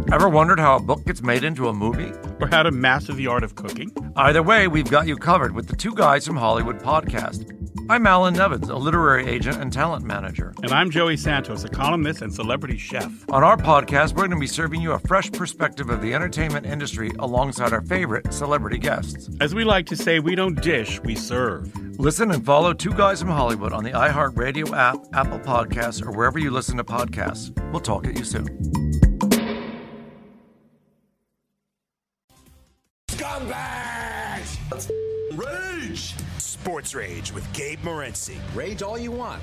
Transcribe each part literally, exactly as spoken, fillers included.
Ever wondered how a book gets made into a movie? Or how to master the art of cooking? Either way, we've got you covered with the Two Guys from Hollywood podcast. I'm Alan Nevins, a literary agent and talent manager. And I'm Joey Santos, a columnist and celebrity chef. On our podcast, we're going to be serving you a fresh perspective of the entertainment industry alongside our favorite celebrity guests. As we like to say, we don't dish, we serve. Listen and follow Two Guys from Hollywood on the iHeartRadio app, Apple Podcasts, or wherever you listen to podcasts. We'll talk at you soon. Scumbags! Let's rage! Sports Rage with Gabe Morency. Rage all you want.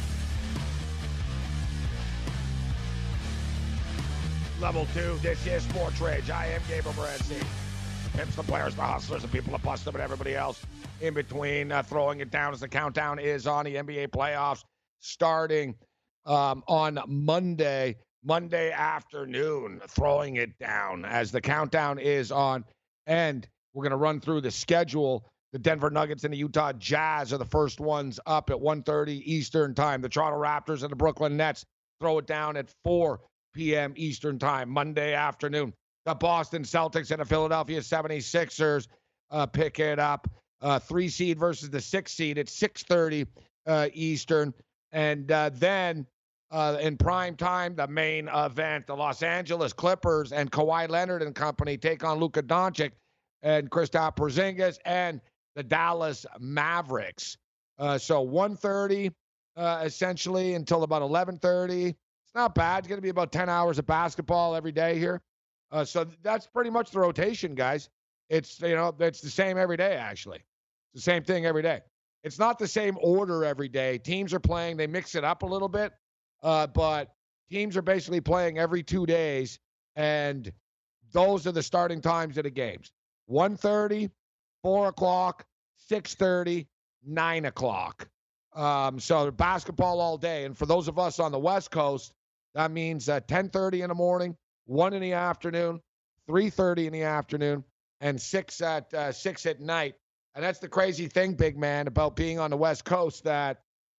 Level two, this is Sports Rage. I am Gabe Morency. Pimps, the players, the hustlers, the people that bust them, and everybody else in between. Uh, throwing it down as the countdown is on. The N B A playoffs starting um, on Monday, Monday afternoon. Throwing it down as the countdown is on. And we're going to run through the schedule. The Denver Nuggets and the Utah Jazz are the first ones up at one thirty Eastern time. The Toronto Raptors and the Brooklyn Nets throw it down at four p.m. Eastern time, Monday afternoon. The Boston Celtics and the Philadelphia seventy-sixers uh, pick it up. Uh, three seed versus the six seed at six thirty uh, Eastern. And uh, then uh, in prime time, the main event, the Los Angeles Clippers and Kawhi Leonard and company take on Luka Doncic and Kristaps Porzingis and the Dallas Mavericks. Uh, so one thirty uh, essentially until about eleven thirty. It's not bad. It's going to be about ten hours of basketball every day here. Uh, so that's pretty much the rotation, guys. It's, you know, it's the same every day, actually. It's the same thing every day. It's not the same order every day. Teams are playing. They mix it up a little bit. Uh, but teams are basically playing every two days. And those are the starting times of the games. one thirty, four o'clock, six thirty, nine o'clock. Um, so basketball all day. And for those of us on the West Coast, that means uh, ten thirty in the morning, one in the afternoon, three thirty in the afternoon, and six at uh, six at night. And that's the crazy thing, big man, about being on the West Coast, that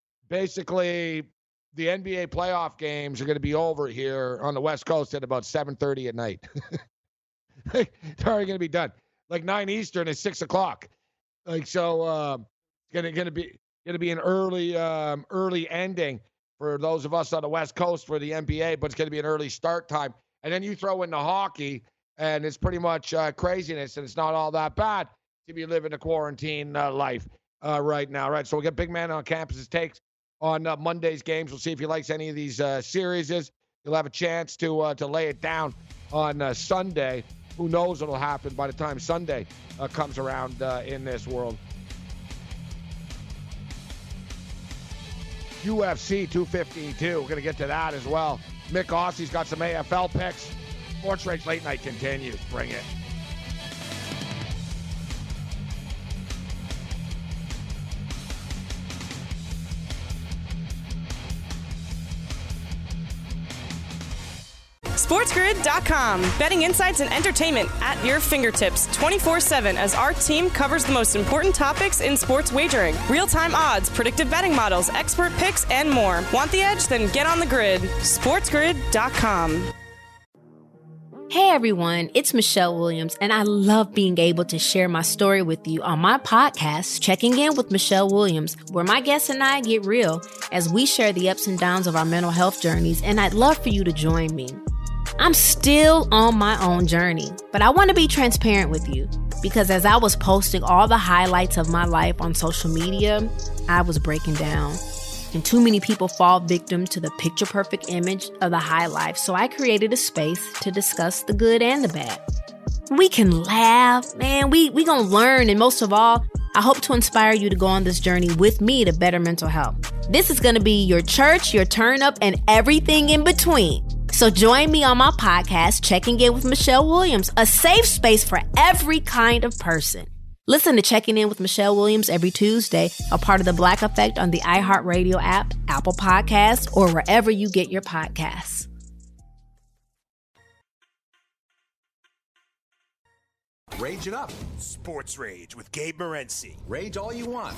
basically the N B A playoff games are going to be over here on the West Coast at about seven thirty at night. They're already going to be done. Like nine Eastern is six o'clock. Like, so uh, it's going to going to be going to be an early um, early ending for those of us on the West Coast for the N B A, but it's going to be an early start time. And then you throw in the hockey, and it's pretty much uh, craziness, and it's not all that bad to be living a quarantine uh, life uh, right now, right? So we got Big Man on Campus's takes on uh, Monday's games. We'll see if he likes any of these uh, series. He'll have a chance to uh, to lay it down on uh, Sunday. Who knows what'll happen by the time Sunday uh, comes around uh, in this world. U F C two fifty-two. We're going to get to that as well. Mick Ossie's got some A F L picks. Sports Rage Late Night continues. Bring it. SportsGrid dot com. Betting insights and entertainment at your fingertips twenty-four seven as our team covers the most important topics in sports wagering. Real-time odds, predictive betting models, expert picks, and more. Want the edge? Then get on the grid. SportsGrid dot com. Hey everyone, it's Michelle Williams, and I love being able to share my story with you on my podcast, Checking In with Michelle Williams, where my guests and I get real as we share the ups and downs of our mental health journeys, and I'd love for you to join me. I'm still on my own journey, but I want to be transparent with you because as I was posting all the highlights of my life on social media, I was breaking down. And too many people fall victim to the picture-perfect image of the high life, so I created a space to discuss the good and the bad. We can laugh, man, we we gonna learn, and most of all, I hope to inspire you to go on this journey with me to better mental health. This is gonna be your church, your turn-up, and everything in between. So join me on my podcast, Checking In with Michelle Williams, a safe space for every kind of person. Listen to Checking In with Michelle Williams every Tuesday, a part of the Black Effect on the iHeartRadio app, Apple Podcasts, or wherever you get your podcasts. Rage it up. Sports Rage with Gabe Morency. Rage all you want.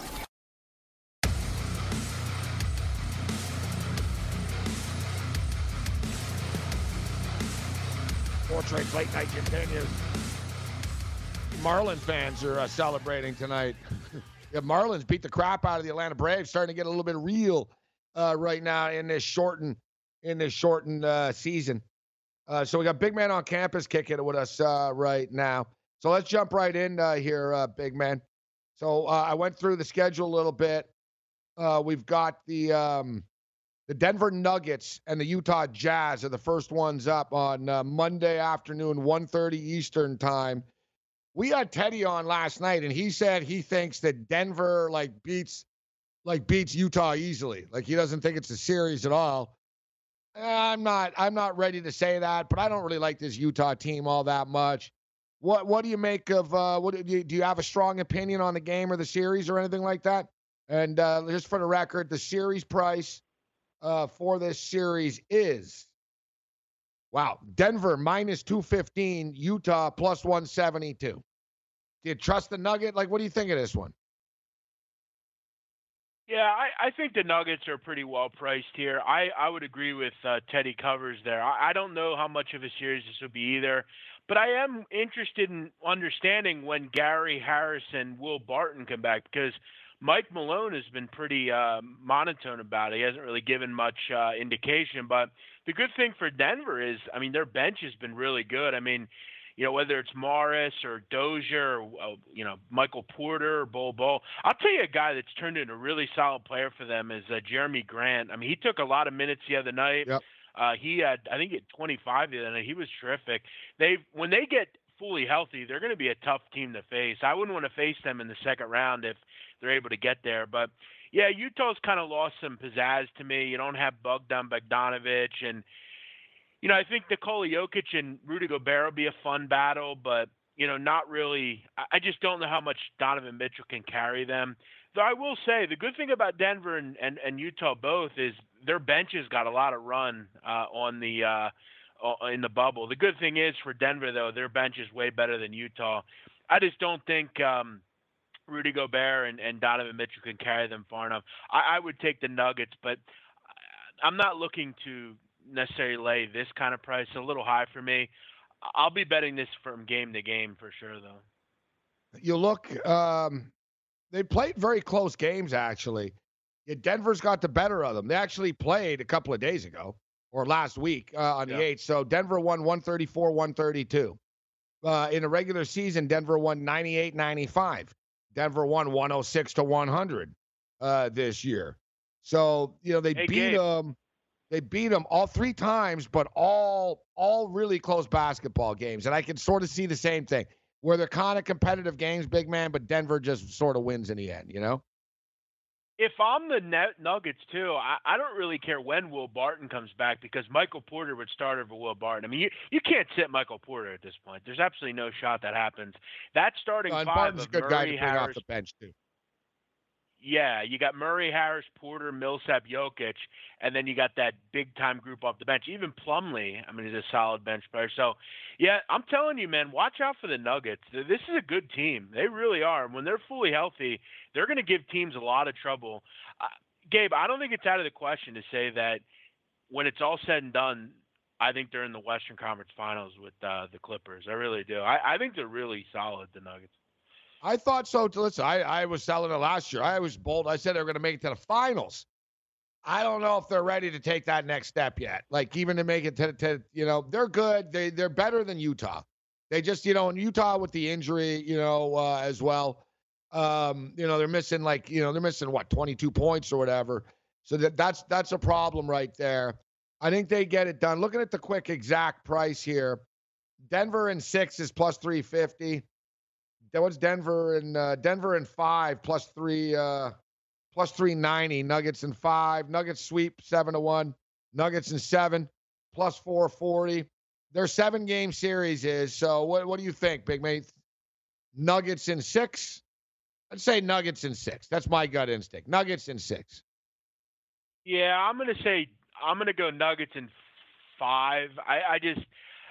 Sports Rage Late Night continues. Marlins fans are uh, celebrating tonight. Yeah, Marlins beat the crap out of the Atlanta Braves, starting to get a little bit real uh, right now in this shortened in this shortened uh, season. Uh, so we got Big Man on campus kicking it with us uh, right now. So let's jump right in uh, here, uh, Big Man. So uh, I went through the schedule a little bit. Uh, we've got the um, the Denver Nuggets and the Utah Jazz are the first ones up on uh, Monday afternoon, one thirty Eastern time. We had Teddy on last night, and he said he thinks that Denver like beats like beats Utah easily. Like he doesn't think it's a series at all. I'm not I'm not ready to say that, but I don't really like this Utah team all that much. What what do you make of uh, what do you, do you have a strong opinion on the game or the series or anything like that? And uh, just for the record, the series price uh, for this series is, wow, Denver minus two fifteen, Utah plus one seventy-two. Do you trust the Nugget? Like, what do you think of this one? Yeah, I, I think the Nuggets are pretty well priced here. I, I would agree with uh, Teddy Covers there. I, I don't know how much of a series this will be either, but I am interested in understanding when Gary Harris and Will Barton come back, because Mike Malone has been pretty uh, monotone about it. He hasn't really given much uh, indication. But the good thing for Denver is, I mean, their bench has been really good. I mean, you know, whether it's Morris or Dozier or, uh, you know, Michael Porter or Bol Bol. I'll tell you a guy that's turned into a really solid player for them is uh, Jeremy Grant. I mean, he took a lot of minutes the other night. Yep. Uh, he had, I think, he had twenty-five the other night. He was terrific. They When they get fully healthy, they're going to be a tough team to face. I wouldn't want to face them in the second round if they're able to get there. But, yeah, Utah's kind of lost some pizzazz to me. You don't have Bogdan Bogdanovic. And, you know, I think Nikola Jokic and Rudy Gobert will be a fun battle, but, you know, not really. I just don't know how much Donovan Mitchell can carry them. Though I will say the good thing about Denver and, and, and Utah both is their benches got a lot of run uh, on the uh, in the bubble. The good thing is for Denver, though, their bench is way better than Utah. I just don't think um, Rudy Gobert and, and Donovan Mitchell can carry them far enough. I, I would take the Nuggets, but I'm not looking to necessarily lay this kind of price. It's a little high for me. I'll be betting this from game to game for sure, though. You look, um, they played very close games, actually. Yeah, Denver's got the better of them. They actually played a couple of days ago or last week uh, on the yeah. eighth. So Denver won one thirty-four one thirty-two. Uh, in the regular season, Denver won ninety-eight ninety-five. Denver won one oh six to one hundred uh, this year. So, you know, they hey, beat Gabe. them. They beat them all three times, but all all really close basketball games. And I can sort of see the same thing, where they're kind of competitive games, Big Man, but Denver just sort of wins in the end, you know? If I'm the net Nuggets, too, I, I don't really care when Will Barton comes back, because Michael Porter would start over Will Barton. I mean, you, you can't sit Michael Porter at this point. There's absolutely no shot that happens. That starting no, and five Barton's of a good Murray, guy to bring Harris, off the bench, too. Yeah, you got Murray, Harris, Porter, Millsap, Jokic, and then you got that big-time group off the bench. Even Plumlee, I mean, he's a solid bench player. So, yeah, I'm telling you, man, watch out for the Nuggets. This is a good team. They really are. When they're fully healthy, they're going to give teams a lot of trouble. Uh, Gabe, I don't think it's out of the question to say that when it's all said and done, I think they're in the Western Conference Finals with uh, the Clippers. I really do. I, I think they're really solid, the Nuggets. I thought so. To listen, I, I was selling it last year. I was bold. I said they were going to make it to the finals. I don't know if they're ready to take that next step yet. Like, even to make it to, to you know, they're good. They, they're better than Utah. They just, you know, in Utah with the injury, you know, uh, as well, um, you know, they're missing like, you know, they're missing what, twenty-two points or whatever. So that that's, that's a problem right there. I think they get it done. Looking at the quick exact price here, Denver in six is plus three fifty. What's Denver and uh, Denver and five plus three uh, plus three ninety. Nuggets and five. Nuggets sweep seven to one. Nuggets and seven plus four forty. Their seven game series is. So what what do you think, Big Mate? Nuggets in six. I'd say Nuggets in six. That's my gut instinct. Nuggets in six. Yeah, I'm gonna say I'm gonna go Nuggets in five. I, I just.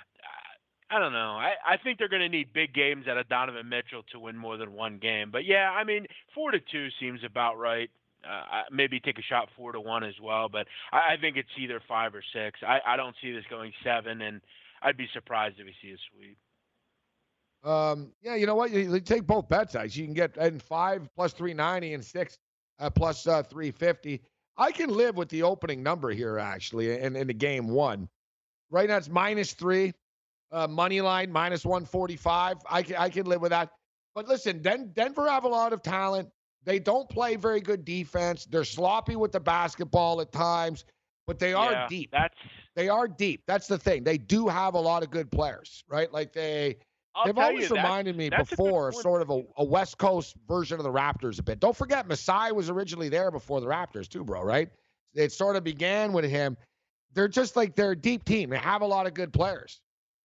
I don't know. I, I think they're going to need big games out of Donovan Mitchell to win more than one game. But, yeah, I mean, four to two seems about right. Uh, maybe take a shot four to one as well. But I, I think it's either five or six. I, I don't see this going seven. And I'd be surprised if we see a sweep. Um, yeah, you know what? You, you take both bet sides. You can get in five plus three ninety and six uh, plus uh, three fifty. I can live with the opening number here, actually, in, in the game one. Right now it's minus three. Uh, money line, minus one forty-five. I can, I can live with that. But listen, Den- Denver have a lot of talent. They don't play very good defense. They're sloppy with the basketball at times, but they are yeah, deep. That's They are deep. That's the thing. They do have a lot of good players, right? Like they, I'll they've tell always you, reminded that's, me that's before a sort of a, a West Coast version of the Raptors a bit. Don't forget, Masai was originally there before the Raptors too, bro, right? It sort of began with him. They're just like they're a deep team. They have a lot of good players.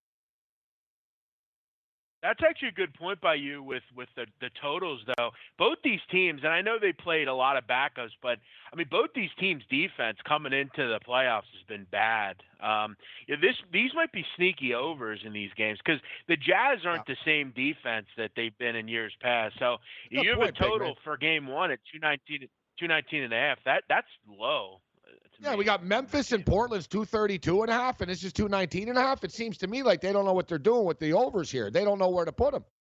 That's actually a good point by you with, with the, the totals, though. Both these teams, and I know they played a lot of backups, but, I mean, both these teams' defense coming into the playoffs has been bad. Um, yeah, this These might be sneaky overs in these games because the Jazz aren't yeah. the same defense that they've been in years past. So good you have point, a total for game one at two nineteen, two nineteen and a half. That, that's low. Yeah, we got Memphis and Portland's two thirty-two and a half, and this is two nineteen and a half. It seems to me like they don't know what they're doing with the overs here. They don't know where to put them.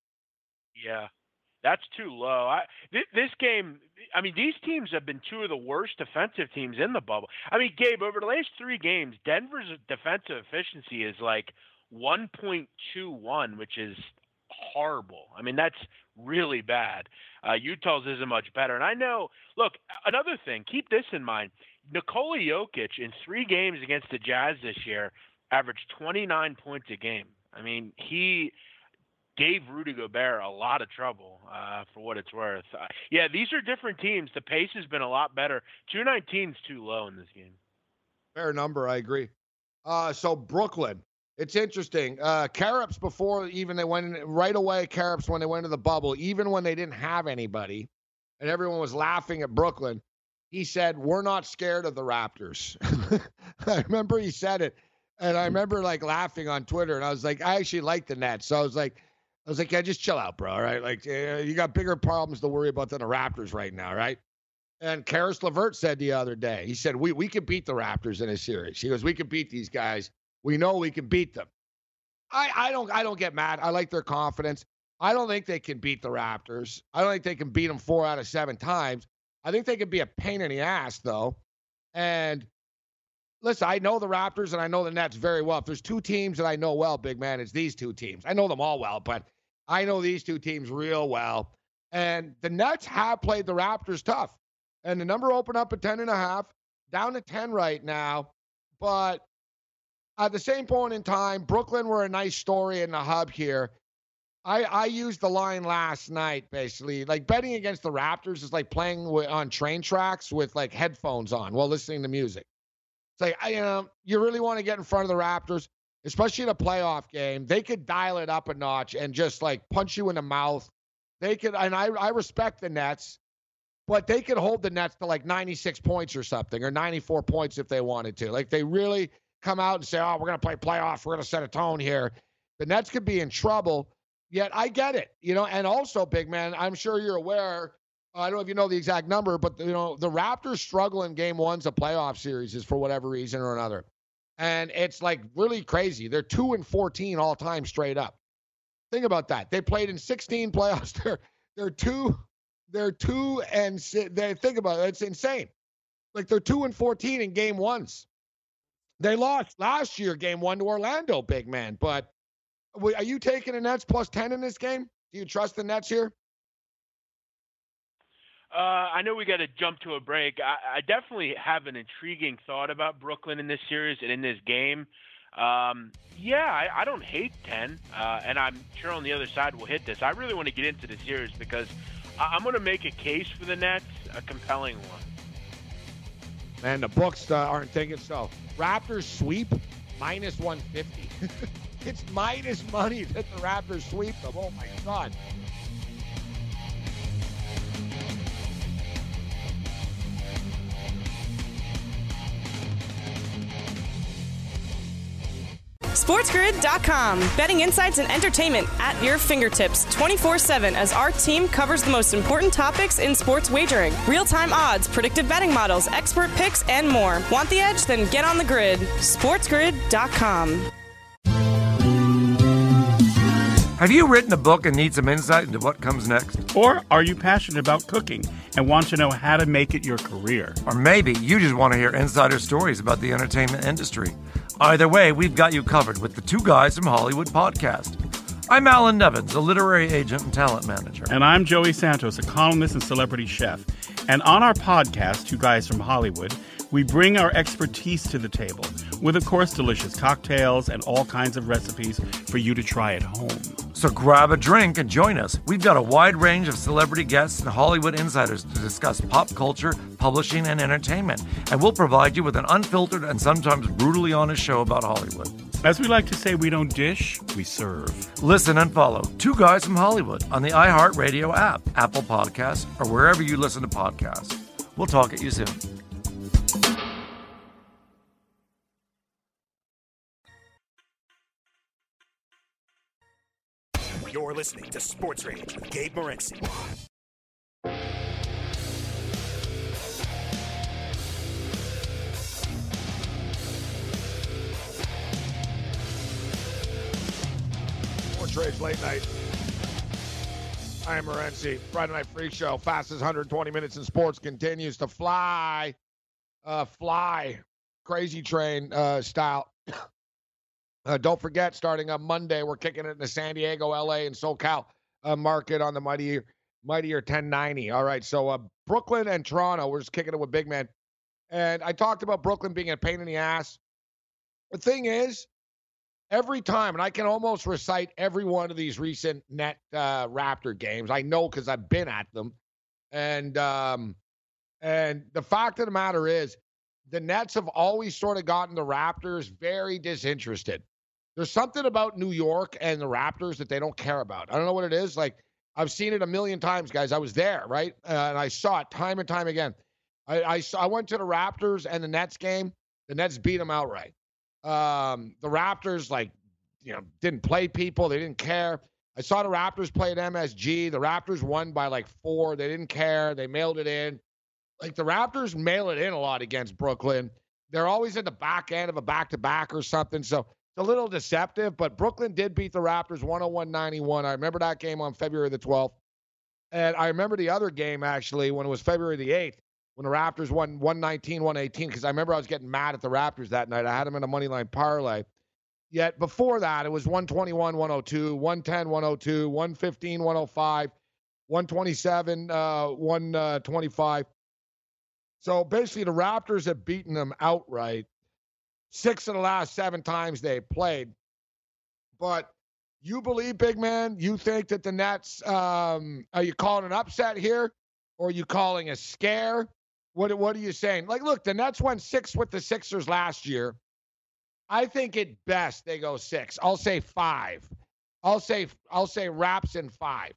Yeah, that's too low. I, th- this game, I mean, these teams have been two of the worst defensive teams in the bubble. I mean, Gabe, over the last three games, Denver's defensive efficiency is like one point two one, which is horrible. I mean, that's really bad. Uh, Utah's isn't much better. And I know, look, another thing, keep this in mind. Nikola Jokic in three games against the Jazz this year averaged twenty-nine points a game. I mean, he gave Rudy Gobert a lot of trouble uh, for what it's worth. Uh, yeah, these are different teams. The pace has been a lot better. two nineteen is too low in this game. Fair number, I agree. Uh, so Brooklyn, it's interesting. Uh, Carrops before even they went in, right away, Carrops when they went into the bubble, even when they didn't have anybody, and everyone was laughing at Brooklyn, he said, we're not scared of the Raptors. I remember he said it, and I remember, like, laughing on Twitter, and I was like, I actually like the Nets. So I was like, I was like, yeah, just chill out, bro, all right? Like, uh, you got bigger problems to worry about than the Raptors right now, right? And Karis LeVert said the other day, he said, we, we can beat the Raptors in a series. He goes, we can beat these guys. We know we can beat them. I, I don't I don't get mad. I like their confidence. I don't think they can beat the Raptors. I don't think they can beat them four out of seven times. I think they could be a pain in the ass, though. And listen, I know the Raptors and I know the Nets very well. If there's two teams that I know well, big man, it's these two teams. I know them all well, but I know these two teams real well. And the Nets have played the Raptors tough. And the number opened up at ten and a half, down to ten right now. But at the same point in time, Brooklyn were a nice story in the hub here. I, I used the line last night, basically. Like, betting against the Raptors is like playing with, on train tracks with, like, headphones on while listening to music. It's like, I, you know, you really want to get in front of the Raptors, especially in a playoff game. They could dial it up a notch and just, like, punch you in the mouth. They could, and I, I respect the Nets, but they could hold the Nets to, like, ninety-six points or something, or ninety-four points if they wanted to. Like, they really come out and say, oh, we're going to play playoffs. We're going to set a tone here. The Nets could be in trouble. Yet I get it, you know, and also, big man, I'm sure you're aware, I don't know if you know the exact number, but, you know, the Raptors struggle in game ones of playoff series for whatever reason or another. And it's, like, really crazy. They're two and fourteen all time straight up. Think about that. They played in sixteen playoffs. They're, they're two, they're two and they think about it. It's insane. Like, they're two and fourteen in game ones. They lost last year, game one to Orlando, big man, but are you taking the Nets plus ten in this game? Do you trust the Nets here? Uh, I know we got to jump to a break. I, I definitely have an intriguing thought about Brooklyn in this series and in this game. Um, yeah, I, I don't hate ten, uh, and I'm sure on the other side we'll hit this. I really want to get into the series because I, I'm going to make a case for the Nets, a compelling one. Man, the books uh, aren't thinking so. Raptors sweep, minus one fifty. It's minus money that the Raptors sweep them. Oh, my God. SportsGrid dot com. Betting insights and entertainment at your fingertips twenty-four seven as our team covers the most important topics in sports wagering. Real-time odds, predictive betting models, expert picks, and more. Want the edge? Then get on the grid. SportsGrid dot com. Have you written a book and need some insight into what comes next? Or are you passionate about cooking and want to know how to make it your career? Or maybe you just want to hear insider stories about the entertainment industry. Either way, we've got you covered with the Two Guys from Hollywood podcast. I'm Alan Nevins, a literary agent and talent manager. And I'm Joey Santos, a columnist and celebrity chef. And on our podcast, Two Guys from Hollywood, we bring our expertise to the table with, of course, delicious cocktails and all kinds of recipes for you to try at home. So grab a drink and join us. We've got a wide range of celebrity guests and Hollywood insiders to discuss pop culture, publishing, and entertainment. And we'll provide you with an unfiltered and sometimes brutally honest show about Hollywood. As we like to say, we don't dish, we serve. Listen and follow Two Guys from Hollywood on the iHeartRadio app, Apple Podcasts, or wherever you listen to podcasts. We'll talk at you soon. You're listening to Sports Rage with Gabe Morency. Sports Rage late night. I am Morency. Friday Night Free Show. Fastest one hundred twenty minutes in sports continues to fly. Uh, fly. Crazy train uh, style. Uh, don't forget, starting on Monday, we're kicking it in the San Diego, L A, and SoCal uh, market on the Mightier, Mightier ten ninety. All right, so uh, Brooklyn and Toronto, we're just kicking it with big men. And I talked about Brooklyn being a pain in the ass. The thing is, every time, and I can almost recite every one of these recent net uh, Raptor games. I know because I've been at them. And um, and the fact of the matter is, the Nets have always sort of gotten the Raptors very disinterested. There's something about New York and the Raptors that they don't care about. I don't know what it is. Like, I've seen it a million times, guys. I was there, right? Uh, and I saw it time and time again. I, I, saw, I went to the Raptors and the Nets game. The Nets beat them outright. Um, the Raptors, like, you know, didn't play people. They didn't care. I saw the Raptors play at M S G. The Raptors won by, like, four. They didn't care. They mailed it in. Like, the Raptors mail it in a lot against Brooklyn. They're always at the back end of a back-to-back or something. So, it's a little deceptive, but Brooklyn did beat the Raptors one oh one ninety-one. I remember that game on February the twelfth. And I remember the other game, actually, when it was February the eighth, when the Raptors won one nineteen one eighteen, because I remember I was getting mad at the Raptors that night. I had them in a money line parlay. Yet before that, it was one twenty-one one oh two, one ten one oh two, one fifteen one oh five, one twenty-seven one twenty-five. So basically, the Raptors have beaten them outright. Six of the last seven times they played. But you believe, big man, you think that the Nets, um, are you calling an upset here? Or are you calling a scare? What, what are you saying? Like, look, the Nets went six with the Sixers last year. I think at best they go six. I'll say five. I'll say I'll say Raps in five.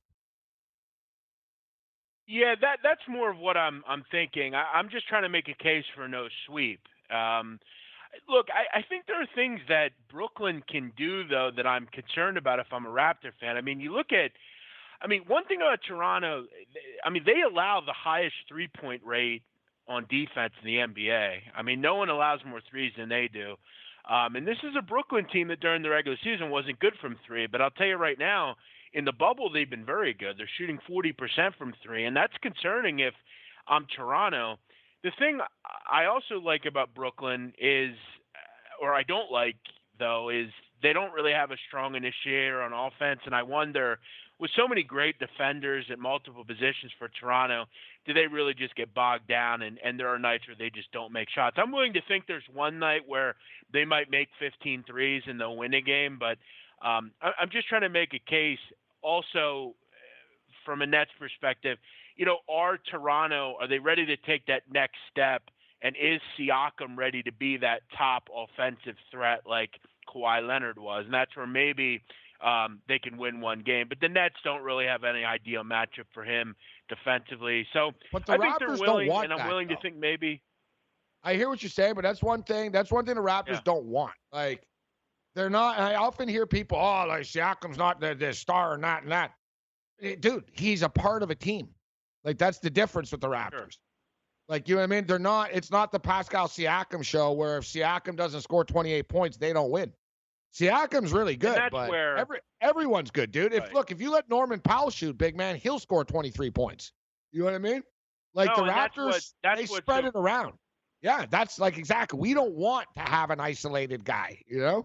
Yeah, that that's more of what I'm I'm thinking. I, I'm just trying to make a case for no sweep. Um, Look, I, I think there are things that Brooklyn can do, though, that I'm concerned about if I'm a Raptor fan. I mean, you look at – I mean, one thing about Toronto, I mean, they allow the highest three-point rate on defense in the N B A. I mean, no one allows more threes than they do. Um, and this is a Brooklyn team that during the regular season wasn't good from three. But I'll tell you right now, in the bubble, they've been very good. They're shooting forty percent from three, and that's concerning if I'm Toronto. The thing I also like about Brooklyn is, or I don't like, though, is they don't really have a strong initiator on offense. And I wonder, with so many great defenders at multiple positions for Toronto, do they really just get bogged down and, and there are nights where they just don't make shots? I'm willing to think there's one night where they might make fifteen threes and they'll win a game. But um, I, I'm just trying to make a case also from a Nets perspective. You know, are Toronto, are they ready to take that next step? And is Siakam ready to be that top offensive threat like Kawhi Leonard was? And that's where maybe um, they can win one game. But the Nets don't really have any ideal matchup for him defensively. So but the I think Raptors they're willing, don't want and I'm that, willing though. to think maybe. I hear what you're saying, but that's one thing. That's one thing the Raptors Yeah. don't want. Like, they're not. I often hear people, oh, like Siakam's not the, the star and that and that. Eh, Dude, he's a part of a team. Like, that's the difference with the Raptors. Sure. Like, you know what I mean? They're not. It's not the Pascal Siakam show where if Siakam doesn't score twenty-eight points, they don't win. Siakam's really good, that's but where, every, everyone's good, dude. If right. Look, if you let Norman Powell shoot, big man, he'll score twenty-three points. You know what I mean? Like no, the that's Raptors, what, that's they what spread so, it around. Yeah, that's like exactly. We don't want to have an isolated guy, you know?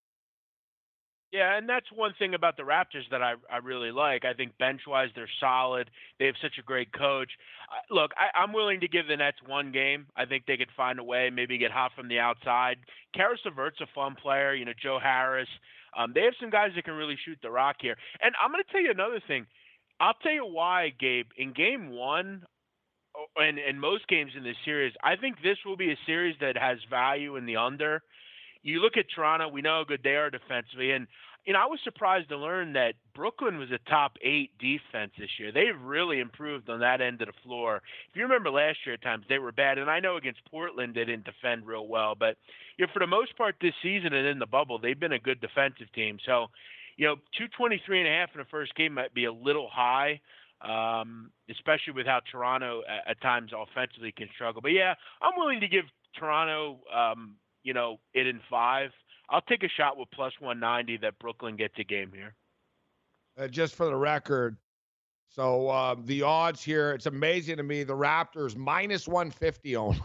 Yeah, and that's one thing about the Raptors that I, I really like. I think bench-wise they're solid. They have such a great coach. Uh, look, I, I'm willing to give the Nets one game. I think they could find a way, maybe get hot from the outside. Karis LeVert's a fun player. You know, Joe Harris. Um, they have some guys that can really shoot the rock here. And I'm going to tell you another thing. I'll tell you why, Gabe. In game one, and, and most games in this series, I think this will be a series that has value in the under. You look at Toronto, we know how good they are defensively. And, you know, I was surprised to learn that Brooklyn was a top eight defense this year. They've really improved on that end of the floor. If you remember last year at times, they were bad. And I know against Portland, they didn't defend real well. But, you know, for the most part this season and in the bubble, they've been a good defensive team. So, you know, two twenty-three and a half in the first game might be a little high, um, especially with how Toronto at, at times offensively can struggle. But, yeah, I'm willing to give Toronto um, – you know, it in five. I'll take a shot with plus one ninety that Brooklyn gets a game here. Uh, just for the record, so uh, the odds here, it's amazing to me. The Raptors minus one fifty only.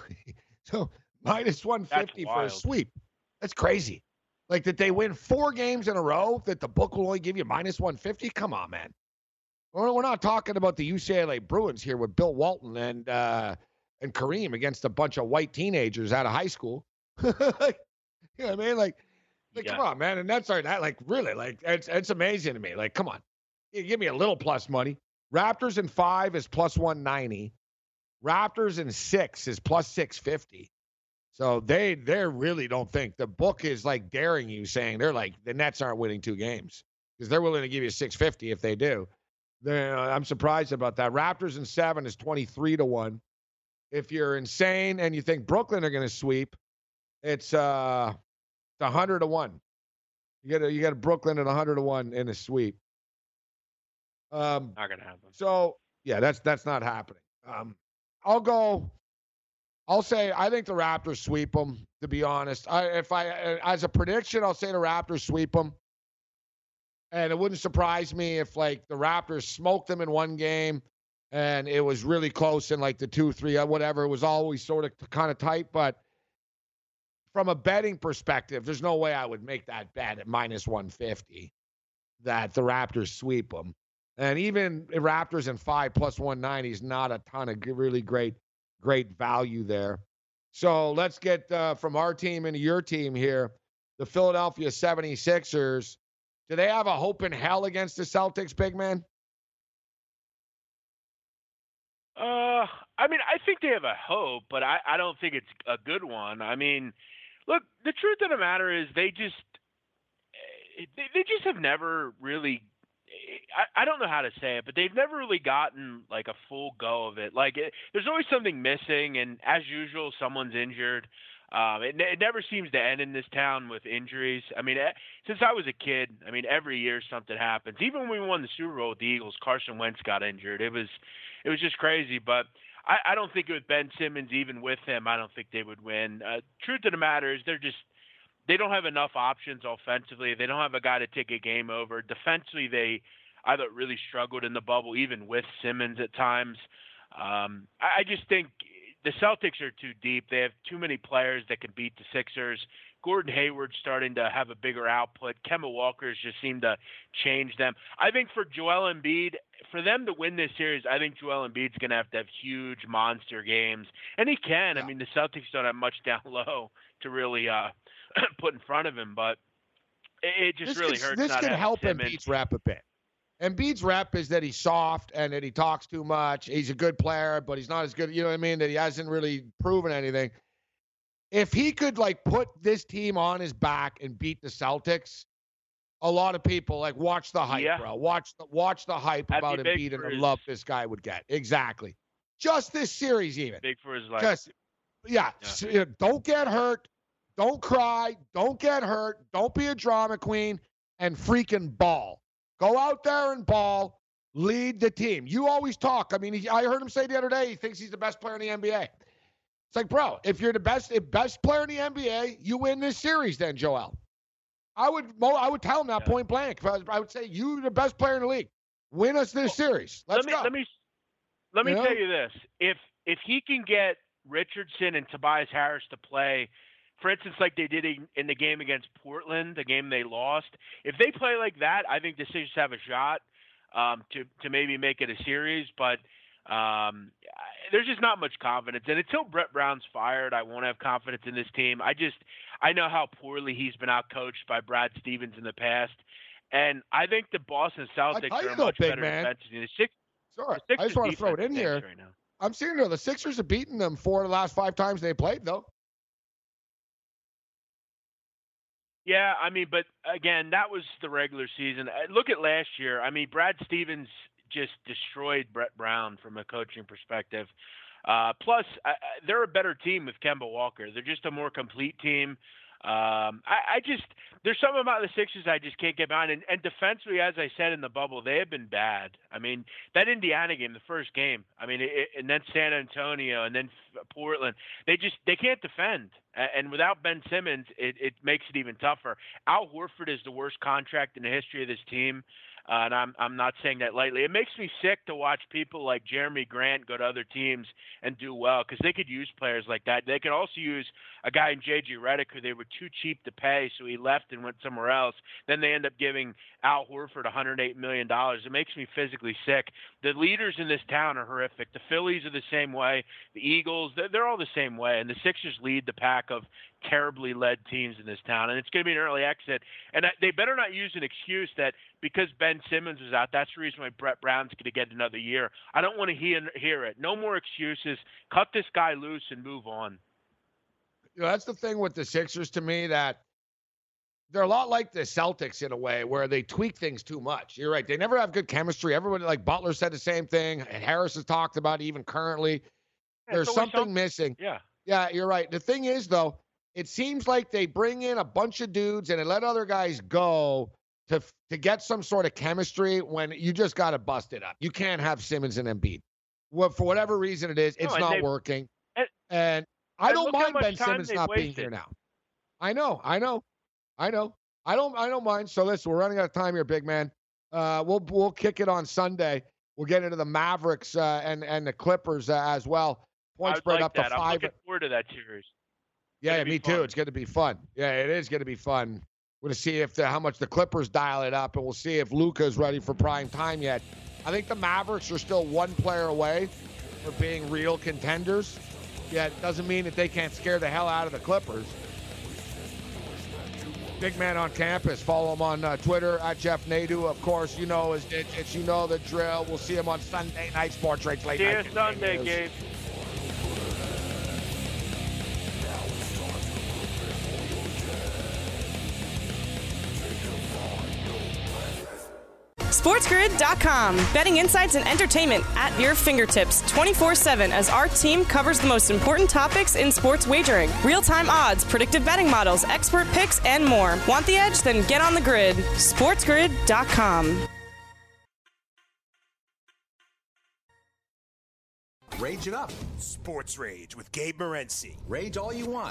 So minus one fifty for a sweep. That's crazy. Like that they win four games in a row, that the book will only give you minus one fifty? Come on, man. We're, we're not talking about the U C L A Bruins here with Bill Walton and uh, and Kareem against a bunch of white teenagers out of high school. You know what I mean? Like, like yeah. Come on, man. And that's our, that, like, really, like, it's it's amazing to me. Like, come on. You give me a little plus money. Raptors in five is plus one ninety. Raptors in six is plus six fifty. So they they really don't think. The book is, like, daring you, saying they're like, the Nets aren't winning two games. Because they're willing to give you six fifty if they do. They're, uh, I'm surprised about that. Raptors in seven is twenty-three to one. If you're insane and you think Brooklyn are going to sweep, It's uh, it's a hundred to one. You get a, you got a Brooklyn at a hundred to one in a sweep. Um, not gonna happen. So yeah, that's that's not happening. Um, I'll go. I'll say I think the Raptors sweep them. To be honest, I if I as a prediction, I'll say the Raptors sweep them. And it wouldn't surprise me if like the Raptors smoked them in one game, and it was really close in like the two, three, whatever. It was always sort of kind of tight, but. From a betting perspective, there's no way I would make that bet at minus one fifty that the Raptors sweep them. And even Raptors in five plus one ninety is not a ton of really great, great value there. So let's get uh, from our team into your team here. The Philadelphia seventy-sixers. Do they have a hope in hell against the Celtics, big man? Uh, I mean, I think they have a hope, but I, I don't think it's a good one. I mean, look, the truth of the matter is they just they, they just have never really I, I don't know how to say it, but they've never really gotten like a full go of it. Like it, there's always something missing, and as usual, someone's injured. Um, it, it never seems to end in this town with injuries. I mean, since I was a kid, I mean, every year something happens. Even when we won the Super Bowl with the Eagles, Carson Wentz got injured. It was, it was just crazy. But I, I don't think with Ben Simmons, even with him, I don't think they would win. Uh, truth of the matter is, they're just, they don't have enough options offensively. They don't have a guy to take a game over. Defensively, they, I thought, really struggled in the bubble, even with Simmons at times. Um, I, I just think. The Celtics are too deep. They have too many players that can beat the Sixers. Gordon Hayward's starting to have a bigger output. Kemba Walker's just seemed to change them. I think for Joel Embiid, for them to win this series, I think Joel Embiid's going to have to have huge monster games. And he can. Yeah. I mean, the Celtics don't have much down low to really uh, put in front of him, but it, it just this really could, hurts. This not could help Simmons. Embiid's rep a bit. Embiid's rep is that he's soft and that he talks too much. He's a good player, but he's not as good. You know what I mean? That he hasn't really proven anything. If he could, like, put this team on his back and beat the Celtics, a lot of people, like, watch the hype, yeah. bro. Watch the, watch the hype I'd about Embiid and the his... love this guy would get. Exactly. Just this series, even. Big for his life. Just, yeah. yeah. So, don't get hurt. Don't cry. Don't get hurt. Don't be a drama queen and freaking ball. Go out there and ball, lead the team. You always talk. I mean, he, I heard him say the other day he thinks he's the best player in the N B A. It's like, bro, if you're the best best player in the N B A, you win this series then, Joel. I would I would tell him that Yeah. point blank. I, I would say, you're the best player in the league. Win us this series. Let's let me go. let me let me You know? tell you this: if if he can get Richardson and Tobias Harris to play, for instance, like they did in, in the game against Portland, the game they lost, if they play like that, I think the Sixers have a shot um, to to maybe make it a series. But um, there's just not much confidence, and until Brett Brown's fired, I won't have confidence in this team. I just I know how poorly he's been outcoached by Brad Stevens in the past. And I think the Boston Celtics I are you a though, much big better man. defense than the Six. Sorry, the I just want to throw it in defense here. right now. I'm seeing there, the Sixers have beaten them four of the last five times they played, though. Yeah, I mean, but again, that was the regular season. Uh, Look at last year. I mean, Brad Stevens just destroyed Brett Brown from a coaching perspective. Uh, plus, uh, they're a better team with Kemba Walker. They're just a more complete team. Um, I, I just there's something about the Sixers I just can't get behind. And, and defensively, as I said in the bubble, they have been bad. I mean, that Indiana game, the first game. I mean, it, and then San Antonio, and then Portland. They just they can't defend. And without Ben Simmons, it, it makes it even tougher. Al Horford is the worst contract in the history of this team. Uh, and I'm I'm not saying that lightly. It makes me sick to watch people like Jeremy Grant go to other teams and do well, because they could use players like that. They could also use a guy in J J Redick who they were too cheap to pay, so he left and went somewhere else. Then they end up giving Al Horford one hundred eight million dollars. It makes me physically sick. The leaders in this town are horrific. The Phillies are the same way. The Eagles, they're, they're all the same way. And the Sixers lead the pack of terribly led teams in this town, and it's going to be an early exit. And they better not use an excuse that because Ben Simmons is out, that's the reason why Brett Brown's going to get another year. I don't want to hear hear it. No more excuses. Cut this guy loose and move on. You know, that's the thing with the Sixers to me, that they're a lot like the Celtics in a way, where they tweak things too much. You're right. They never have good chemistry. Everybody, like Butler said the same thing, and Harris has talked about it even currently. Yeah, There's so we something don't- missing. Yeah. Yeah, you're right. The thing is, though, it seems like they bring in a bunch of dudes and they let other guys go to to get some sort of chemistry when you just got to bust it up. You can't have Simmons and Embiid. Well, for whatever reason it is, it's No, and not they- working. and- And I and don't look how mind much Ben time Simmons they've not being wasted. here now. I know, I know, I know. I don't, I don't mind. So listen, we're running out of time here, big man. Uh, we'll we'll kick it on Sunday. We'll get into the Mavericks uh, and and the Clippers uh, as well. Point I would spread like up to that. I'm five. looking forward to that series. Yeah, gonna be me too. fun. It's going to be fun. Yeah, it is going to be fun. We're going to see if the, how much the Clippers dial it up, and we'll see if Luka's ready for prime time yet. I think the Mavericks are still one player away from being real contenders. Yet doesn't mean that they can't scare the hell out of the Clippers. Big man on campus. Follow him on uh, Twitter at Jeff Nadu. Of course, you know it's, it's you know the drill. We'll see him on Sunday night Sports Rates late See you night. Sunday, Gabe. Gabe. SportsGrid dot com. Betting insights and entertainment at your fingertips twenty-four seven as our team covers the most important topics in sports wagering. Real-time odds, predictive betting models, expert picks, and more. Want the edge? Then get on the grid. SportsGrid dot com. Rage it up. Sports Rage with Gabe Morency. Rage all you want.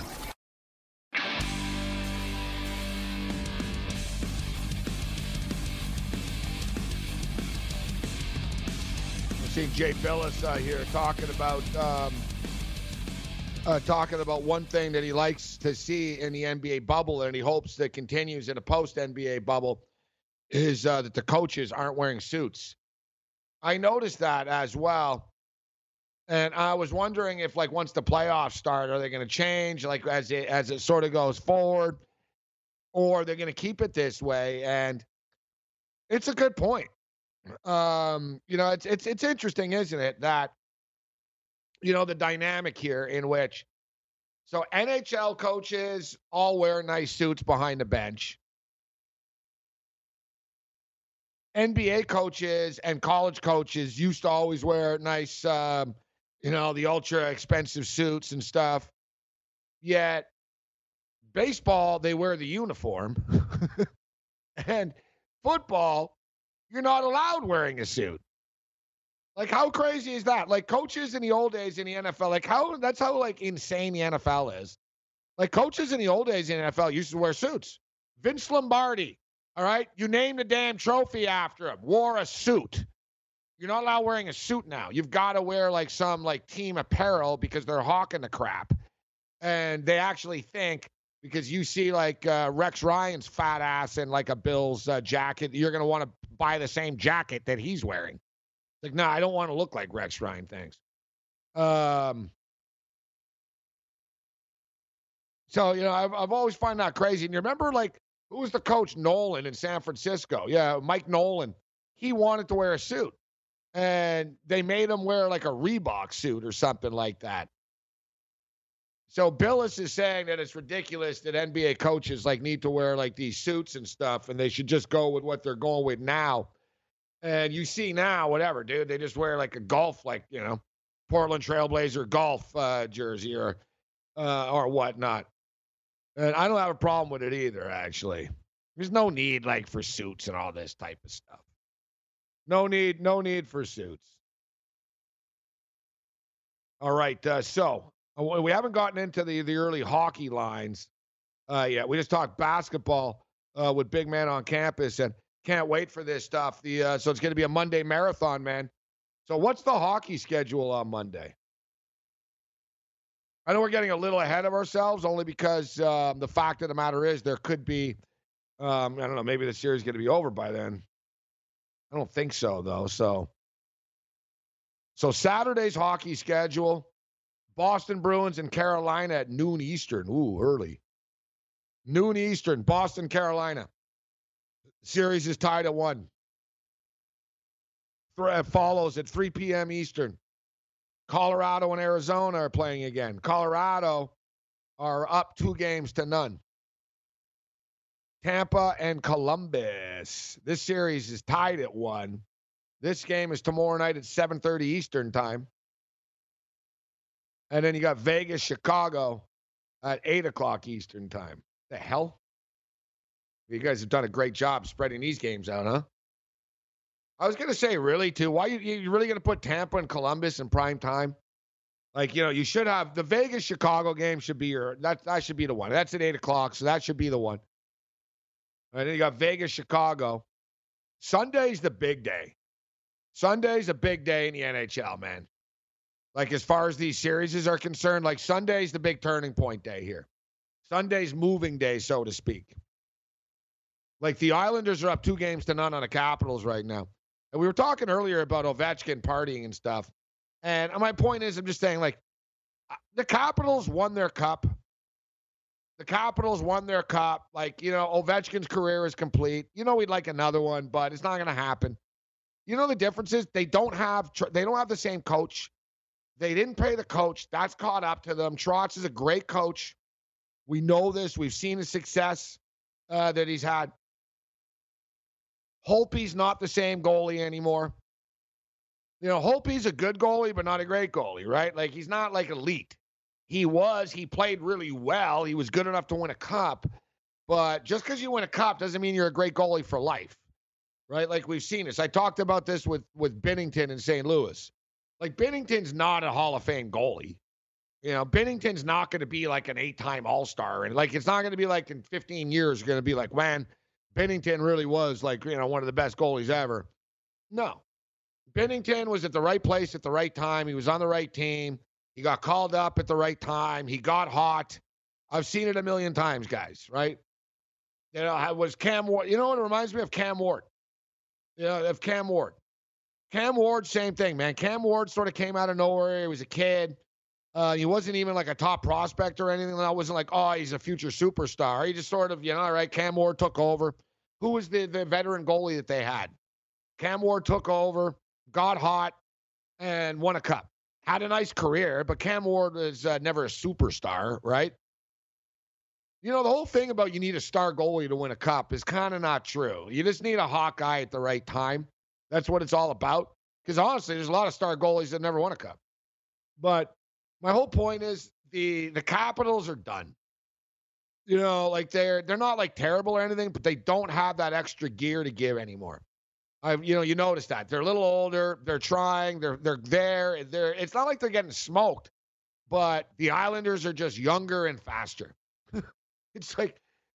I'm seeing Jay Billis uh, here talking about um, uh, talking about one thing that he likes to see in the N B A bubble, and he hopes that continues in a post-N B A bubble, is uh, that the coaches aren't wearing suits. I noticed that as well, and I was wondering if, like, once the playoffs start, are they going to change, like, as it as it sort of goes forward, or they're going to keep it this way? And it's a good point. Um, you know, it's it's it's interesting, isn't it, that, you know, the dynamic here in which, so N H L coaches all wear nice suits behind the bench. N B A coaches and college coaches used to always wear nice, um, you know, the ultra expensive suits and stuff. Yet baseball, they wear the uniform. And football, you're not allowed wearing a suit. Like, how crazy is that? Like, coaches in the old days in the N F L, like, how, that's how, like, insane the N F L is. Like, coaches in the old days in the N F L used to wear suits. Vince Lombardi, all right? You named the damn trophy after him. Wore a suit. You're not allowed wearing a suit now. You've got to wear like some like team apparel because they're hawking the crap. And they actually think because you see like uh, Rex Ryan's fat ass in like a Bills uh, jacket, you're going to want to buy the same jacket that he's wearing. Like, no, I don't want to look like Rex Ryan, thanks. Um, so, you know, I've, I've always found that crazy. And you remember, like, who was the coach? Nolan in San Francisco. Yeah, Mike Nolan. He wanted to wear a suit. And they made him wear, like, a Reebok suit or something like that. So Billis is saying that it's ridiculous that N B A coaches, like, need to wear, like, these suits and stuff, and they should just go with what they're going with now. And you see now, whatever, dude, they just wear, like, a golf, like, you know, Portland Trailblazer golf uh, jersey or uh, or whatnot. And I don't have a problem with it either, actually. There's no need, like, for suits and all this type of stuff. No need, no need for suits. All right, uh, so we haven't gotten into the, the early hockey lines uh, yet. We just talked basketball uh, with Big Man on Campus, and can't wait for this stuff. The uh, so it's going to be a Monday marathon, man. So what's the hockey schedule on Monday? I know we're getting a little ahead of ourselves only because um, the fact of the matter is there could be, um, I don't know, maybe the series is going to be over by then. I don't think so, though. So, so Saturday's hockey schedule, Boston Bruins and Carolina at noon Eastern. Ooh, early. Noon Eastern, Boston, Carolina. Series is tied at one. Th- follows at three p.m. Eastern. Colorado and Arizona are playing again. Colorado are up two games to none. Tampa and Columbus. This series is tied at one. This game is tomorrow night at seven thirty Eastern time. And then you got Vegas, Chicago at eight o'clock Eastern time. The hell? You guys have done a great job spreading these games out, huh? I was going to say, really, too, why you, you really going to put Tampa and Columbus in prime time? Like, you know, you should have the Vegas-Chicago game should be your, that, that should be the one. That's at eight o'clock, so that should be the one. And then you got Vegas-Chicago. Sunday's the big day. Sunday's a big day in the N H L, man. Like, as far as these series are concerned, like, Sunday's the big turning point day here. Sunday's moving day, so to speak. Like, the Islanders are up two games to none on the Capitals right now. And we were talking earlier about Ovechkin partying and stuff. And my point is, I'm just saying, like, the Capitals won their cup. The Capitals won their cup. Like, you know, Ovechkin's career is complete. You know, we'd like another one, but it's not going to happen. You know, the difference is they don't have they don't have the same coach. They didn't pay the coach. That's caught up to them. Trotz is a great coach. We know this. We've seen the success uh, that he's had. Holtby's not the same goalie anymore. You know, Holtby's a good goalie, but not a great goalie, right? Like, he's not, like, elite. He was. He played really well. He was good enough to win a cup. But just because you win a cup doesn't mean you're a great goalie for life, right? Like, we've seen this. I talked about this with, with Binnington in Saint Louis. Like, Binnington's not a Hall of Fame goalie. You know, Binnington's not going to be, like, an eight-time All-Star. And, like, it's not going to be, like, in fifteen years, going to be like, man, Binnington really was, like, you know, one of the best goalies ever. No. Binnington was at the right place at the right time. He was on the right team. He got called up at the right time. He got hot. I've seen it a million times, guys, right? You know, I was Cam Ward. You know what? It reminds me of Cam Ward. You know, of Cam Ward. Cam Ward, same thing, man. Cam Ward sort of came out of nowhere. He was a kid. Uh, he wasn't even like a top prospect or anything. I wasn't like, oh, he's a future superstar. He just sort of, you know, all right, Cam Ward took over. Who was the, the veteran goalie that they had? Cam Ward took over, got hot, and won a cup. Had a nice career, but Cam Ward was uh, never a superstar, right? You know, the whole thing about you need a star goalie to win a cup is kind of not true. You just need a hot guy at the right time. That's what it's all about. Because honestly, there's a lot of star goalies that never won a cup. But my whole point is the the Capitals are done. You know, like they're they're not like terrible or anything, but they don't have that extra gear to give anymore. I, you know, you notice that they're a little older. They're trying. They're they're there. They're. It's not like they're getting smoked, but the Islanders are just younger and faster. It's like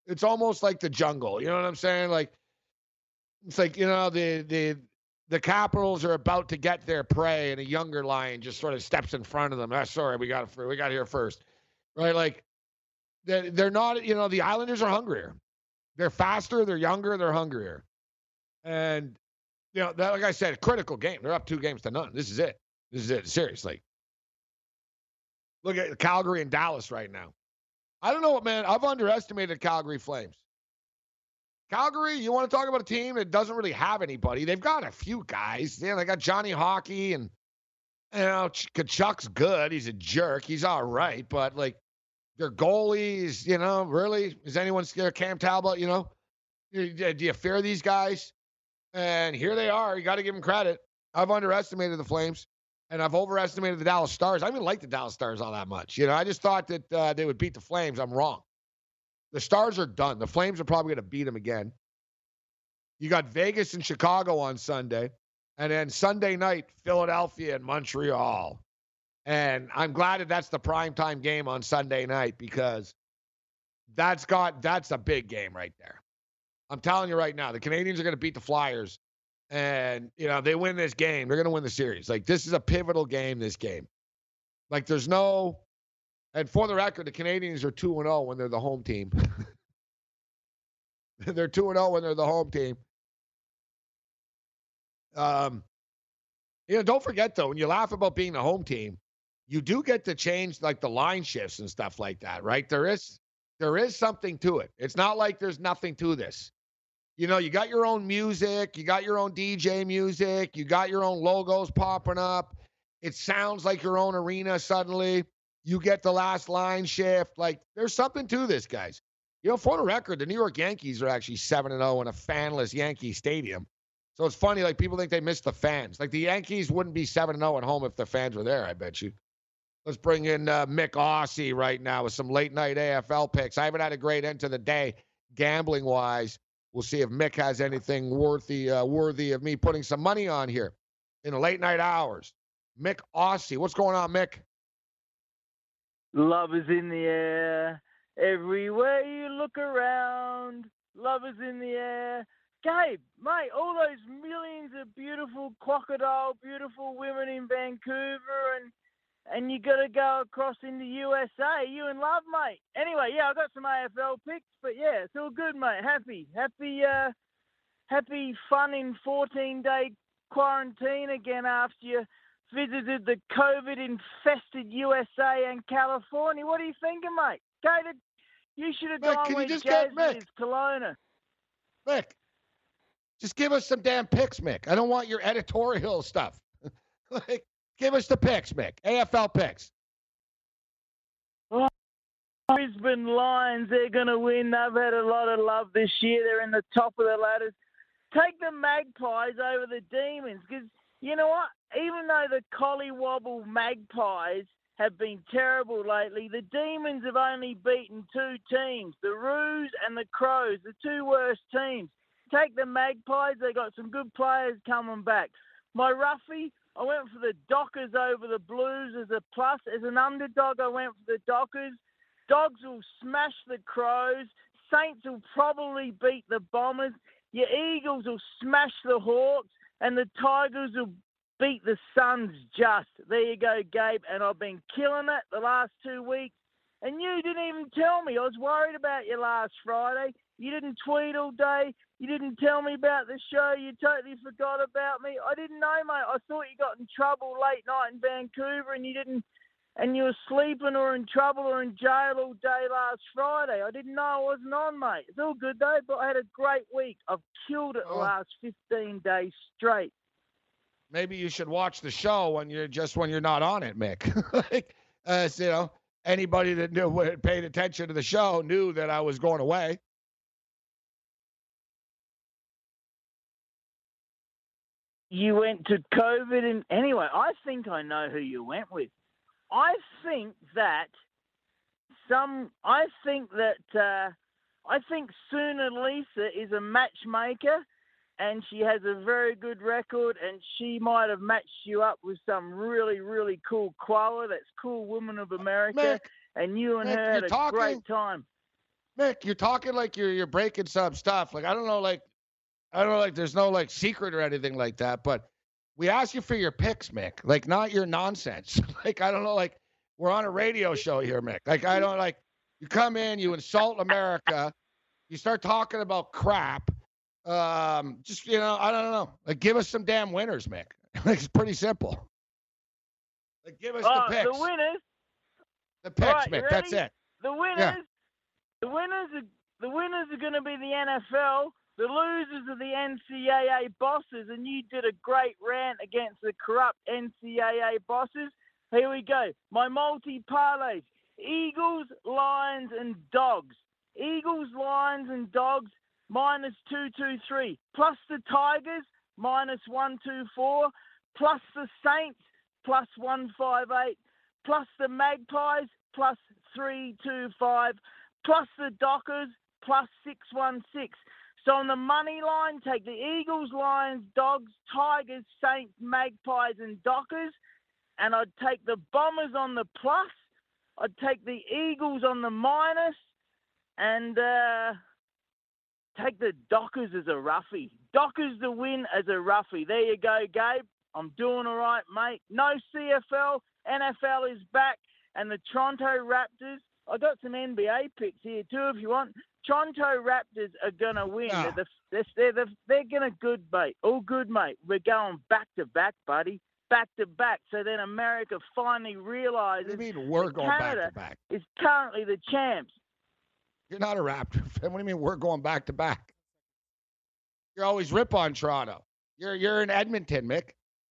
It's almost like the jungle. You know what I'm saying? Like, it's like, you know, the the the Capitals are about to get their prey, and a younger lion just sort of steps in front of them. Ah, sorry, we got we got here first, right? Like, they're, they're not. You know, the Islanders are hungrier. They're faster. They're younger. They're hungrier. And you know, that, like I said, critical game. They're up two games to none. This is it. This is it. Seriously. Look at Calgary and Dallas right now. I don't know what, man. I've underestimated Calgary Flames. Calgary, you want to talk about a team that doesn't really have anybody? They've got a few guys. Yeah, they got Johnny Hockey, and you know, Kachuk's good. He's a jerk. He's all right, but like their goalies, you know, really, is anyone scared? Cam Talbot, you know, do you fear these guys? And here they are. You got to give them credit. I've underestimated the Flames, and I've overestimated the Dallas Stars. I didn't like the Dallas Stars all that much. You know, I just thought that uh, they would beat the Flames. I'm wrong. The Stars are done. The Flames are probably going to beat them again. You got Vegas and Chicago on Sunday, and then Sunday night, Philadelphia and Montreal. And I'm glad that that's the primetime game on Sunday night, because that's got that's a big game right there. I'm telling you right now, the Canadians are going to beat the Flyers, and, you know, they win this game. They're going to win the series. Like, this is a pivotal game, this game. Like, there's no – and for the record, the Canadians are two and oh when they're the home team. They're two and oh when they're the home team. Um, you know, don't forget, though, when you laugh about being the home team, you do get to change, like, the line shifts and stuff like that, right? There is there is something to it. It's not like there's nothing to this. You know, you got your own music, you got your own D J music, you got your own logos popping up. It sounds like your own arena suddenly. You get the last line shift. Like, there's something to this, guys. You know, for the record, the New York Yankees are actually seven and oh in a fanless Yankee Stadium. So it's funny, like, people think they miss the fans. Like, the Yankees wouldn't be seven and oh at home if the fans were there, I bet you. Let's bring in uh, Mick Aussie right now with some late-night A F L picks. I haven't had a great end to the day, gambling-wise. We'll see if Mick has anything worthy uh, worthy of me putting some money on here in the late-night hours. Mick Aussie. What's going on, Mick? Love is in the air. Everywhere you look around, love is in the air. Gabe, mate, all those millions of beautiful crocodile, beautiful women in Vancouver, and and you got to go across in the U S A. You in love, mate. Anyway, yeah, I got some A F L picks, but yeah, it's all good, mate. Happy, happy, uh, happy fun in fourteen-day quarantine again after you visited the COVID-infested U S A and California. What are you thinking, mate? Go to, you should have gone with Jazzy's Kelowna. Mick, just give us some damn picks, Mick. I don't want your editorial stuff. Like, give us the picks, Mick. A F L picks. Well, Brisbane Lions, they're going to win. They've had a lot of love this year. They're in the top of the ladders. Take the Magpies over the Demons, because you know what? Even though the Collywobble Magpies have been terrible lately, the Demons have only beaten two teams, the Roos and the Crows, the two worst teams. Take the Magpies. They got some good players coming back. My roughie, I went for the Dockers over the Blues as a plus. As an underdog, I went for the Dockers. Dogs will smash the Crows. Saints will probably beat the Bombers. Your Eagles will smash the Hawks. And the Tigers will beat the Suns just. There you go, Gabe. And I've been killing it the last two weeks. And you didn't even tell me. I was worried about you last Friday. You didn't tweet all day. You didn't tell me about the show. You totally forgot about me. I didn't know, mate. I thought you got in trouble late night in Vancouver and you didn't, and you were sleeping or in trouble or in jail all day last Friday. I didn't know I wasn't on, mate. It's all good, though, but I had a great week. I've killed it the last fifteen days straight. Maybe you should watch the show when you're just when you're not on it, Mick. Like, uh, you know, anybody that knew, paid attention to the show knew that I was going away. You went to COVID, and anyway, I think I know who you went with. I think that some. I think that uh, I think Suna Lisa is a matchmaker, and she has a very good record, and she might have matched you up with some really, really cool koala. That's Cool Woman of America, Mick, and you and Mick, her had a talking, great time. Mick, you're talking like you're you're breaking some stuff. Like I don't know, like I don't know, like there's no like secret or anything like that. But we ask you for your picks, Mick. Like not your nonsense. Like I don't know, like we're on a radio show here, Mick. Like I don't like you come in, you insult America, you start talking about crap. Um, just you know, I don't know. Like give us some damn winners, Mick. Like it's pretty simple. Like give us Oh, the picks. the winners. The picks, Right, you Mick. That's ready? it. The winners. Yeah. The winners are the winners are going to be the N F L. The losers are the N C A A bosses, and you did a great rant against the corrupt N C A A bosses. Here we go. My multi-parlays. Eagles, Lions, and Dogs. Eagles, Lions, and Dogs, minus two two three. Plus the Tigers, minus one two four. Plus the Saints, plus one five eight. Plus the Magpies, plus three two five. Plus the Dockers, plus six one six. So on the money line, take the Eagles, Lions, Dogs, Tigers, Saints, Magpies, and Dockers. And I'd take the Bombers on the plus. I'd take the Eagles on the minus. And uh, take the Dockers as a roughie. Dockers the win as a roughie. There you go, Gabe. I'm doing all right, mate. No C F L. N F L is back. And the Toronto Raptors, I got some N B A picks here too if you want. Toronto Raptors are going to win. No. They're, the, they're, the, they're going to good, mate. All good, mate. We're going back to back, buddy. Back to back. So then America finally realizes What do you mean we're going Canada back to back? is currently the champs. You're not a Raptor fan. What do you mean we're going back to back? You're always rip on Toronto. You're you're in Edmonton, Mick.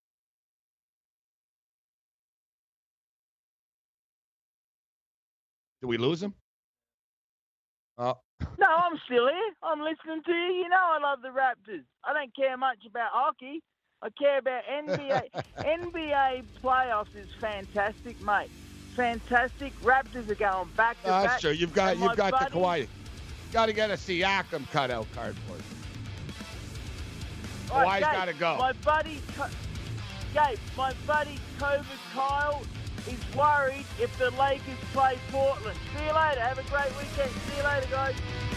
Did we lose him? Oh. No, I'm still here. I'm listening to you. You know I love the Raptors. I don't care much about hockey. I care about N B A. N B A playoffs is fantastic, mate. Fantastic. Raptors are going back to That's back. true. You've got And you've my got buddy, the Kawhi. Got to get a Siakam cutout card for it. All right, Kawhi's Gabe, got to go. My buddy, Co- Gabe, my buddy COVID Kyle is worried if the Lakers play Portland. See you later. Have a great weekend. See you later, guys.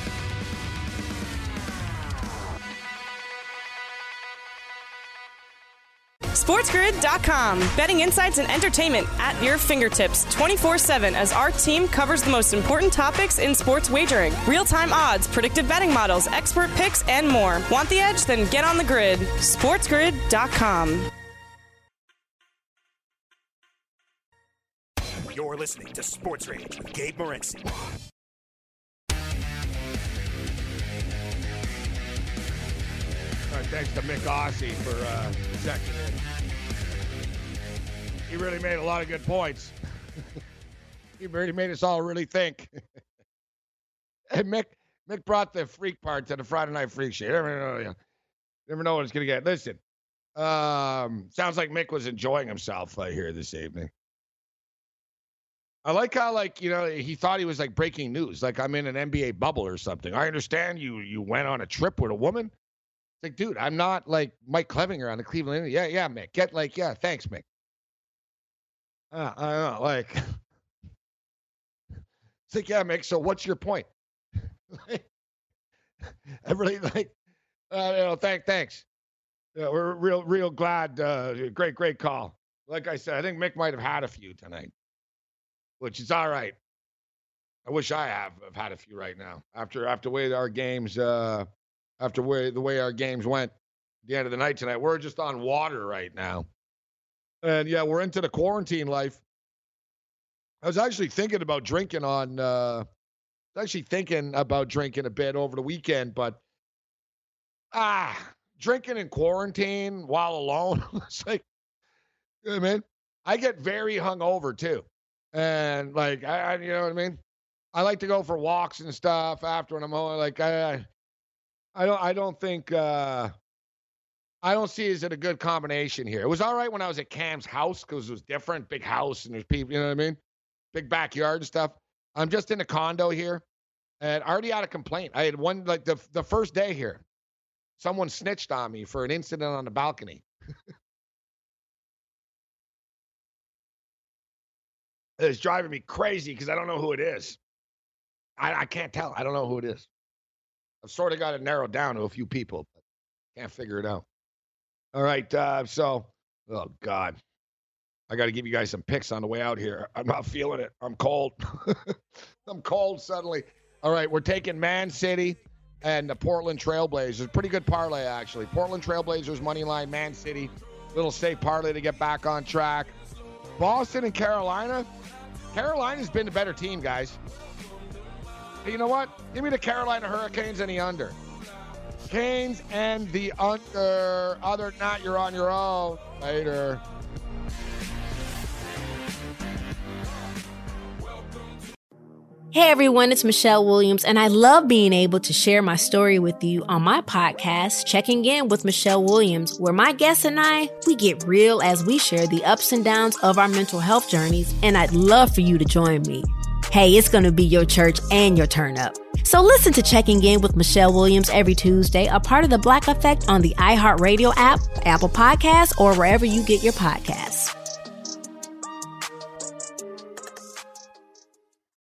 SportsGrid dot com. Betting insights and entertainment at your fingertips twenty-four seven as our team covers the most important topics in sports wagering. Real-time odds, predictive betting models, expert picks, and more. Want the edge? Then get on the grid. SportsGrid dot com. You're listening to Sports Rage with Gabe Morency. All right, thanks to Mick Ossie for uh, checking in. He really made a lot of good points. He really made us all really think. And Mick, Mick brought the freak part to the Friday Night Freak Show. You never know, you never know what it's going to get. Listen, um, sounds like Mick was enjoying himself uh, here this evening. I like how, like, you know, he thought he was, like, breaking news. Like, I'm in an N B A bubble or something. I understand you you went on a trip with a woman. It's like, dude, I'm not, like, Mike Clevinger on the Cleveland. Yeah, yeah, Mick. Get, like, yeah, thanks, Mick. Uh, I don't know, like, it's like, yeah, Mick, so what's your point? Everybody, like, uh, you know, thank, thanks. Yeah, we're real, real glad. Uh, great, great call. Like I said, I think Mick might have had a few tonight. Which is all right. I wish I have have had a few right now. After after the way our games, uh, after way the way our games went at the end of the night tonight, we're just on water right now. And yeah, we're into the quarantine life. I was actually thinking about drinking on. Uh, I was actually thinking about drinking a bit over the weekend, but ah, drinking in quarantine while alone. It's like, you know what I mean? I get very hungover too. And like, I, I, you know what I mean? I like to go for walks and stuff after when I'm home. Like, I, I don't, I don't think, uh, I don't see it as a good combination here. It was all right when I was at Cam's house because it was different, big house and there's people, you know what I mean? Big backyard and stuff. I'm just in a condo here and I already had a complaint. I had one, like the, the first day here, someone snitched on me for an incident on the balcony. It's driving me crazy because I don't know who it is. I, I can't tell. I don't know who it is. I've sort of got it narrowed down to a few people, but can't figure it out. All right, uh, so, oh, God. I got to give you guys some picks on the way out here. I'm not feeling it. I'm cold. I'm cold suddenly. All right, we're taking Man City and the Portland Trailblazers. Pretty good parlay, actually. Portland Trailblazers, money line, Man City. Little safe parlay to get back on track. Boston and Carolina. Carolina's been the better team, guys. But you know what? Give me the Carolina Hurricanes and the under. Canes and the under. Other than that, you're on your own. Later. Hey everyone, it's Michelle Williams, and I love being able to share my story with you on my podcast, Checking In with Michelle Williams, where my guests and I, we get real as we share the ups and downs of our mental health journeys, and I'd love for you to join me. Hey, it's going to be your church and your turn up. So listen to Checking In with Michelle Williams every Tuesday, a part of the Black Effect on the iHeartRadio app, Apple Podcasts, or wherever you get your podcasts.